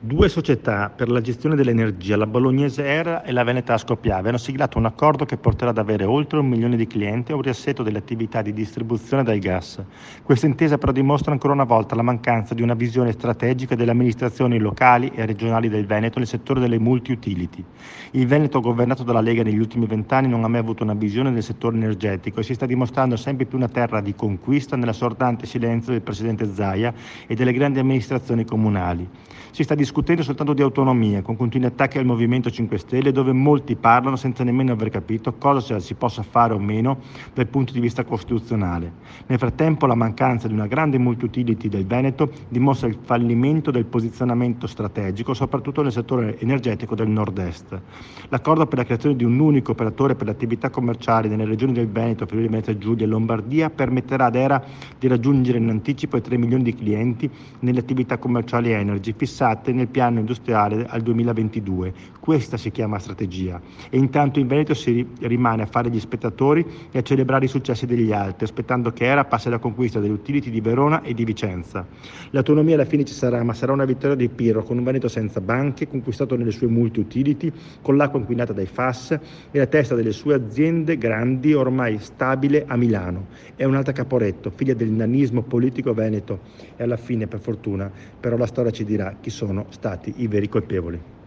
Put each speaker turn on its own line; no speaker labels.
Due società per la gestione dell'energia, la Bolognese ERA e la Veneta Ascopiave, hanno siglato un accordo che porterà ad avere oltre 1 milione di clienti e un riassetto delle attività di distribuzione del gas. Questa intesa però dimostra ancora una volta la mancanza di una visione strategica delle amministrazioni locali e regionali del Veneto nel settore delle multi-utility. Il Veneto, governato dalla Lega negli ultimi 20 anni, non ha mai avuto una visione del settore energetico e si sta dimostrando sempre più una terra di conquista nell'assordante silenzio del presidente Zaia e delle grandi amministrazioni comunali. Si sta discutendo soltanto di autonomia, con continui attacchi al Movimento 5 Stelle, dove molti parlano senza nemmeno aver capito cosa si possa fare o meno dal punto di vista costituzionale. Nel frattempo, la mancanza di una grande multi-utility del Veneto dimostra il fallimento del posizionamento strategico, soprattutto nel settore energetico del nord-est. L'accordo per la creazione di un unico operatore per le attività commerciali nelle regioni del Veneto, Friuli Venezia Giulia e Lombardia permetterà ad ERA di raggiungere in anticipo i 3 milioni di clienti nelle attività commerciali energy fissate nel piano industriale al 2022. Questa si chiama strategia. E intanto in Veneto si rimane a fare gli spettatori e a celebrare i successi degli altri, aspettando che ERA passi alla conquista delle utility di Verona e di Vicenza. L'autonomia alla fine ci sarà, ma sarà una vittoria di Pirro, con un Veneto senza banche, conquistato nelle sue multi-utility, con l'acqua inquinata dai FAS e la testa delle sue aziende grandi, ormai stabile a Milano. È un'altra Caporetto, figlia del nanismo politico veneto. E alla fine, per fortuna, però la storia ci dirà chi sono stati i veri colpevoli.